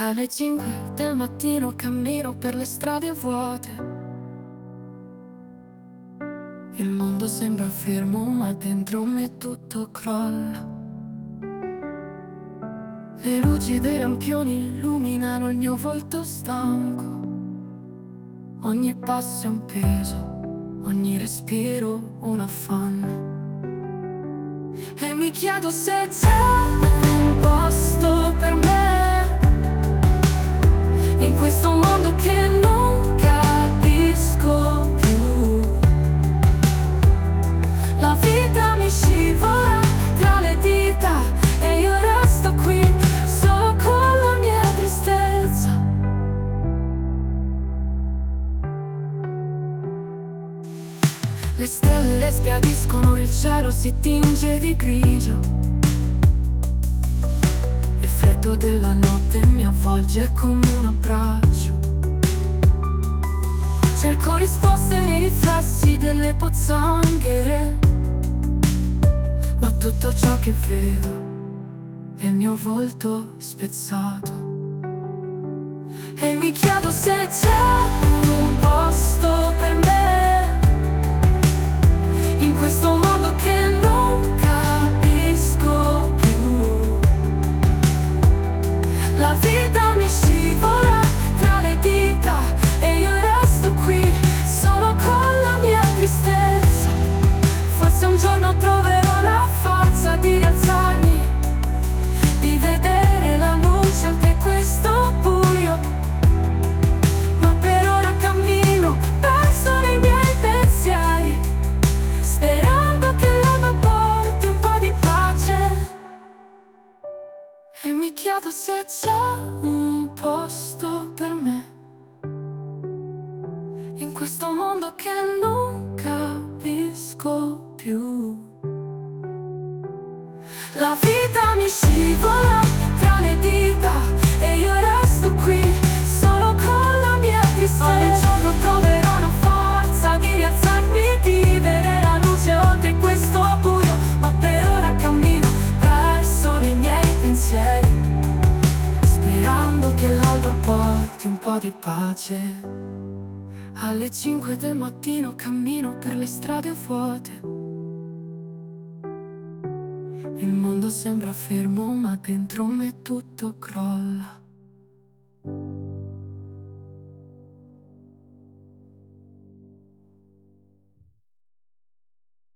Alle 5 del mattino cammino per le strade vuote. Il mondo sembra fermo, ma dentro me tutto crolla. Le luci dei lampioni illuminano il mio volto stanco. Ogni passo è un peso, ogni respiro un affanno. E mi chiedo se c'è un posto per me in questo mondo che non capisco più. La vita mi scivola tra le dita e io resto qui solo con la mia tristezza. Le stelle sbiadiscono, il cielo si tinge di grigio. Il freddo della notte mi avvolge come un abbraccio. Cerco risposte nei riflessi delle pozzanghere, ma tutto ciò che vedo è il mio volto spezzato. E mi chiedo se c'è un posto per me in questo mondo che non capisco più. La vita mi scivola tra le dita e io resto qui solo con la mia tristezza. Forse un giorno troverò la forza di rialzarmi, di vedere la luce anche questo buio. Ma per ora cammino perso nei miei pensieri, sperando che l'alba porti un po' di pace. E mi chiedo se c'è un posto per me in questo mondo che non capisco più. La vita mi scivola tra le dita e io resto qui solo con la mia tristezza. Ogni giorno troverò una forza di rialzarmi, di vedere la luce oltre questo buio. Ma per ora cammino perso nei miei pensieri, sperando che l'alba porti un po' di pace. Alle 5 del mattino cammino per le strade vuote. Il mondo sembra fermo, ma dentro me tutto crolla.